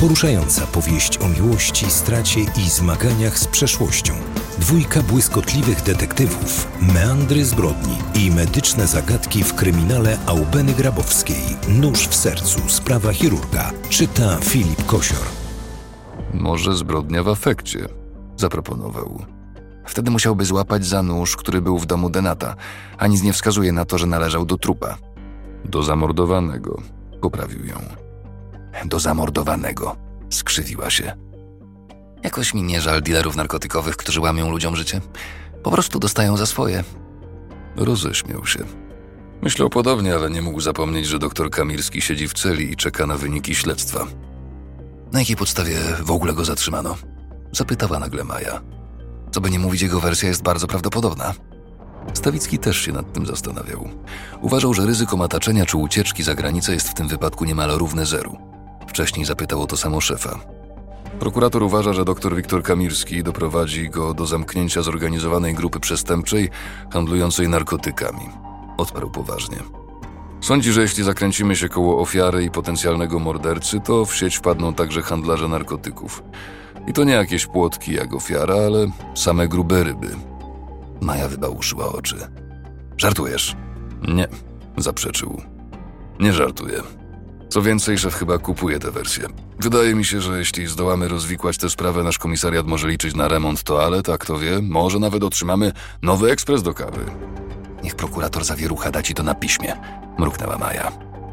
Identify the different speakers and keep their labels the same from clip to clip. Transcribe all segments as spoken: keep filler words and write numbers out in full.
Speaker 1: Poruszająca powieść o miłości, stracie i zmaganiach z przeszłością. Dwójka błyskotliwych detektywów, meandry zbrodni i medyczne zagadki w kryminale Aubeny Grabowskiej. Nóż w sercu, sprawa chirurga. Czyta Filip Kosior.
Speaker 2: Może zbrodnia w afekcie, zaproponował. Wtedy musiałby złapać za nóż, który był w domu Denata, a nic nie wskazuje na to, że należał do trupa. Do zamordowanego, poprawił ją. Do zamordowanego, skrzywiła się. Jakoś mi nie żal dealerów narkotykowych, którzy łamią ludziom życie. Po prostu dostają za swoje. Roześmiał się. Myślał podobnie, ale nie mógł zapomnieć, że doktor Kamirski siedzi w celi i czeka na wyniki śledztwa. Na jakiej podstawie w ogóle go zatrzymano? Zapytała nagle Maja. Co by nie mówić, jego wersja jest bardzo prawdopodobna. Stawicki też się nad tym zastanawiał. Uważał, że ryzyko mataczenia czy ucieczki za granicę jest w tym wypadku niemal równe zeru. Wcześniej zapytał o to samo szefa. Prokurator uważa, że dr Wiktor Kamirski doprowadzi go do zamknięcia zorganizowanej grupy przestępczej handlującej narkotykami. Odparł poważnie. Sądzi, że jeśli zakręcimy się koło ofiary i potencjalnego mordercy, to w sieć wpadną także handlarze narkotyków. I to nie jakieś płotki jak ofiara, ale same grube ryby. Maja wybałuszyła oczy. Żartujesz? Nie, zaprzeczył. Nie żartuję. Co więcej, szef chyba kupuje tę wersję. Wydaje mi się, że jeśli zdołamy rozwikłać tę sprawę, nasz komisariat może liczyć na remont toalet, a kto wie, może nawet otrzymamy nowy ekspres do kawy. Niech prokurator Zawierucha da ci to na piśmie, mruknęła Maja.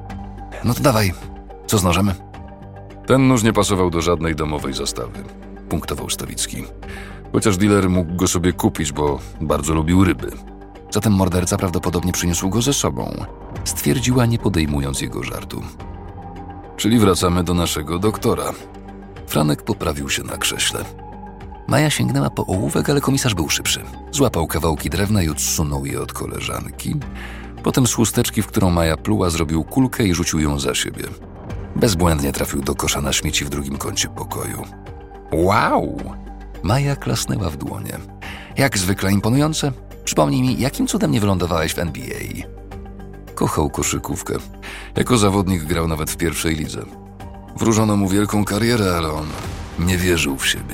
Speaker 2: No to dawaj, co z nożem? Ten nóż nie pasował do żadnej domowej zastawy, punktował Stawicki. Chociaż dealer mógł go sobie kupić, bo bardzo lubił ryby. Zatem morderca prawdopodobnie przyniósł go ze sobą, stwierdziła, nie podejmując jego żartu. Czyli wracamy do naszego doktora. Franek poprawił się na krześle. Maja sięgnęła po ołówek, ale komisarz był szybszy. Złapał kawałki drewna i odsunął je od koleżanki. Potem z chusteczki, w którą Maja pluła, zrobił kulkę i rzucił ją za siebie. Bezbłędnie trafił do kosza na śmieci w drugim kącie pokoju. Wow! Maja klasnęła w dłonie. Jak zwykle imponujące. Przypomnij mi, jakim cudem nie wylądowałeś w N B A? Kochał koszykówkę. Jako zawodnik grał nawet w pierwszej lidze. Wróżono mu wielką karierę, ale on nie wierzył w siebie.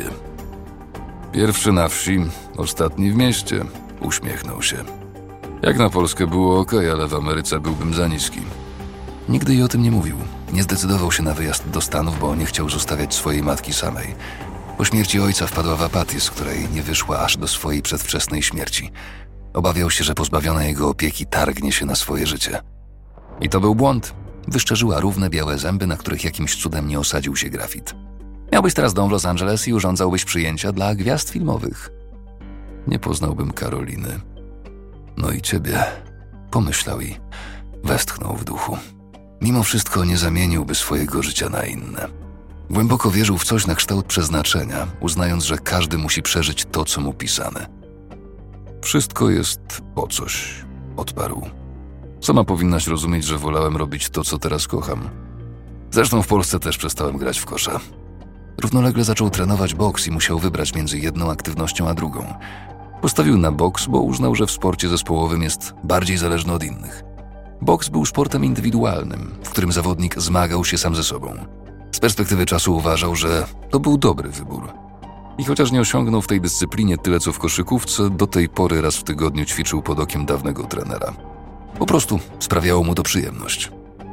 Speaker 2: Pierwszy na wsi, ostatni w mieście, uśmiechnął się. Jak na Polskę było okej, ale w Ameryce byłbym za niski. Nigdy jej o tym nie mówił. Nie zdecydował się na wyjazd do Stanów, bo nie chciał zostawiać swojej matki samej. Po śmierci ojca wpadła w apatię, z której nie wyszła aż do swojej przedwczesnej śmierci. Obawiał się, że pozbawiona jego opieki targnie się na swoje życie. I to był błąd. Wyszczerzyła równe białe zęby, na których jakimś cudem nie osadził się grafit. Miałbyś teraz dom w Los Angeles i urządzałbyś przyjęcia dla gwiazd filmowych. Nie poznałbym Karoliny. No i ciebie, pomyślał i westchnął w duchu. Mimo wszystko nie zamieniłby swojego życia na inne. Głęboko wierzył w coś na kształt przeznaczenia, uznając, że każdy musi przeżyć to, co mu pisane. Wszystko jest po coś, odparł. Sama powinnaś rozumieć, że wolałem robić to, co teraz kocham. Zresztą w Polsce też przestałem grać w kosza. Równolegle zaczął trenować boks i musiał wybrać między jedną aktywnością a drugą. Postawił na boks, bo uznał, że w sporcie zespołowym jest bardziej zależny od innych. Boks był sportem indywidualnym, w którym zawodnik zmagał się sam ze sobą. Z perspektywy czasu uważał, że to był dobry wybór. I chociaż nie osiągnął w tej dyscyplinie tyle co w koszykówce, do tej pory raz w tygodniu ćwiczył pod okiem dawnego trenera. Po prostu sprawiało mu to przyjemność.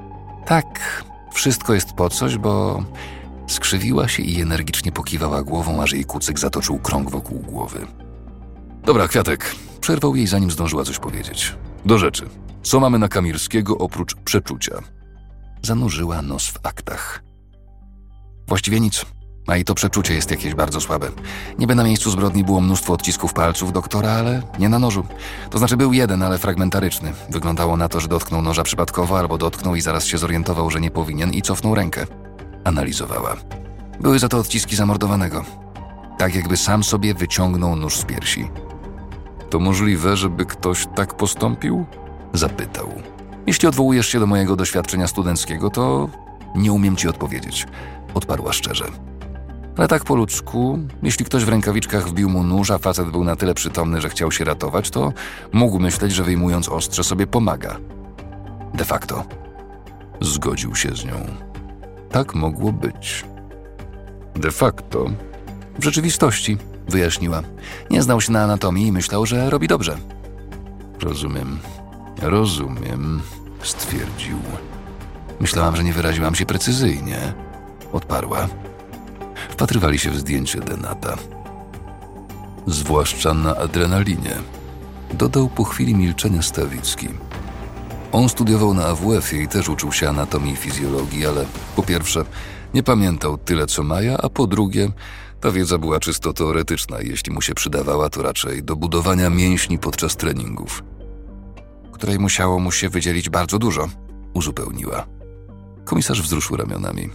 Speaker 2: Tak, wszystko jest po coś, bo... Skrzywiła się i energicznie pokiwała głową, aż jej kucyk zatoczył krąg wokół głowy. Dobra, Kwiatek, przerwał jej, zanim zdążyła coś powiedzieć. Do rzeczy. Co mamy na Kamirskiego oprócz przeczucia? Zanurzyła nos w aktach. Właściwie nic. A i to przeczucie jest jakieś bardzo słabe. Niby na miejscu zbrodni było mnóstwo odcisków palców doktora, ale nie na nożu. To znaczy był jeden, ale fragmentaryczny. Wyglądało na to, że dotknął noża przypadkowo albo dotknął i zaraz się zorientował, że nie powinien i cofnął rękę. Analizowała. Były za to odciski zamordowanego. Tak jakby sam sobie wyciągnął nóż z piersi. To możliwe, żeby ktoś tak postąpił? Zapytał. Jeśli odwołujesz się do mojego doświadczenia studenckiego, to nie umiem ci odpowiedzieć. Odparła szczerze. Ale tak po ludzku, jeśli ktoś w rękawiczkach wbił mu nóż, a facet był na tyle przytomny, że chciał się ratować, to mógł myśleć, że wyjmując ostrze sobie pomaga. De facto. Zgodził się z nią. Tak mogło być. De facto, w rzeczywistości, wyjaśniła. Nie znał się na anatomii i myślał, że robi dobrze. Rozumiem, rozumiem, stwierdził. Myślałam, że nie wyraziłam się precyzyjnie. Odparła. Wpatrywali się w zdjęcie Denata. Zwłaszcza na adrenalinie, dodał po chwili milczenia Stawicki. On studiował na A W F-ie i też uczył się anatomii i fizjologii, ale po pierwsze nie pamiętał tyle co Maja, a po drugie ta wiedza była czysto teoretyczna i jeśli mu się przydawała, to raczej do budowania mięśni podczas treningów, której musiało mu się wydzielić bardzo dużo, uzupełniła. Komisarz wzruszył ramionami.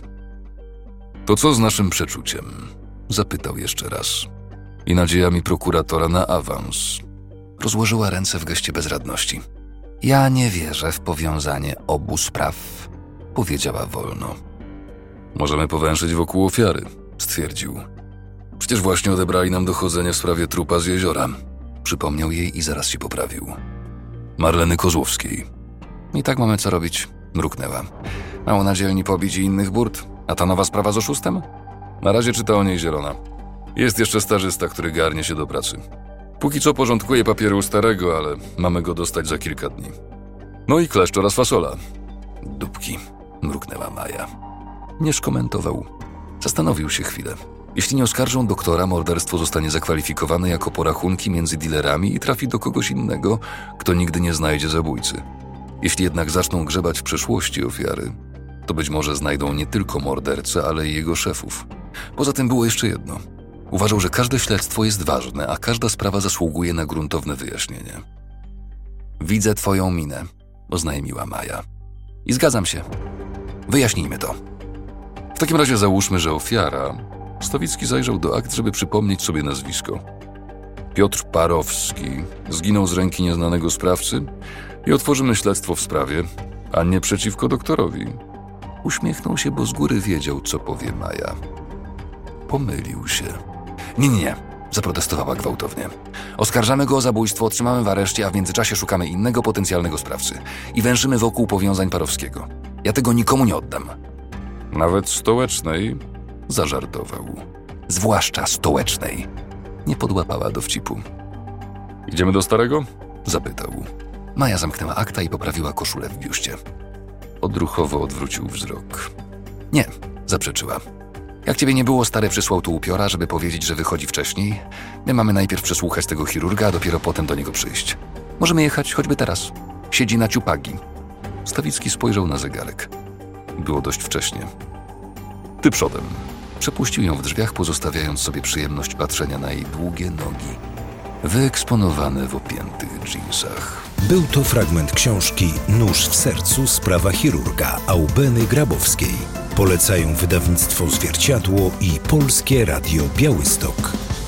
Speaker 2: To co z naszym przeczuciem? Zapytał jeszcze raz. I nadziejami prokuratora na awans. Rozłożyła ręce w geście bezradności. Ja nie wierzę w powiązanie obu spraw, powiedziała wolno. Możemy powęszyć wokół ofiary, stwierdził. Przecież właśnie odebrali nam dochodzenie w sprawie trupa z jeziora. Przypomniał jej i zaraz się poprawił. Marleny Kozłowskiej. I tak mamy co robić, mruknęła. Mało na dzielni pobić i innych burt. A ta nowa sprawa z oszustem? Na razie czyta o niej Zielona. Jest jeszcze stażysta, który garnie się do pracy. Póki co porządkuje papiery u starego, ale mamy go dostać za kilka dni. No i kleszcz oraz fasola. Dupki, mruknęła Maja. Nie skomentował. Zastanowił się chwilę. Jeśli nie oskarżą doktora, morderstwo zostanie zakwalifikowane jako porachunki między dealerami i trafi do kogoś innego, kto nigdy nie znajdzie zabójcy. Jeśli jednak zaczną grzebać w przeszłości ofiary, to być może znajdą nie tylko mordercę, ale i jego szefów. Poza tym było jeszcze jedno. Uważał, że każde śledztwo jest ważne, a każda sprawa zasługuje na gruntowne wyjaśnienie. Widzę twoją minę, oznajmiła Maja. I zgadzam się. Wyjaśnijmy to. W takim razie załóżmy, że ofiara... Stawicki zajrzał do akt, żeby przypomnieć sobie nazwisko. Piotr Parowski zginął z ręki nieznanego sprawcy i otworzymy śledztwo w sprawie, a nie przeciwko doktorowi. Uśmiechnął się, bo z góry wiedział, co powie Maja. Pomylił się. Nie, nie, nie, zaprotestowała gwałtownie. Oskarżamy go o zabójstwo, trzymamy w areszcie, a w międzyczasie szukamy innego potencjalnego sprawcy i węszymy wokół powiązań Parowskiego. Ja tego nikomu nie oddam. Nawet stołecznej? Zażartował. Zwłaszcza stołecznej. Nie podłapała dowcipu. Idziemy do starego? Zapytał. Maja zamknęła akta i poprawiła koszulę w biuście. Odruchowo odwrócił wzrok. Nie, zaprzeczyła. Jak ciebie nie było, stary przysłał tu upiora, żeby powiedzieć, że wychodzi wcześniej. My mamy najpierw przesłuchać tego chirurga, a dopiero potem do niego przyjść. Możemy jechać choćby teraz. Siedzi na ciupagi. Stawicki spojrzał na zegarek. Było dość wcześnie. Ty przodem. Przepuścił ją w drzwiach, pozostawiając sobie przyjemność patrzenia na jej długie nogi, wyeksponowane w opiętych dżinsach.
Speaker 1: Był to fragment książki Nóż w sercu, sprawa chirurga Aubeny Grabowskiej. Polecają wydawnictwo Zwierciadło i Polskie Radio Białystok.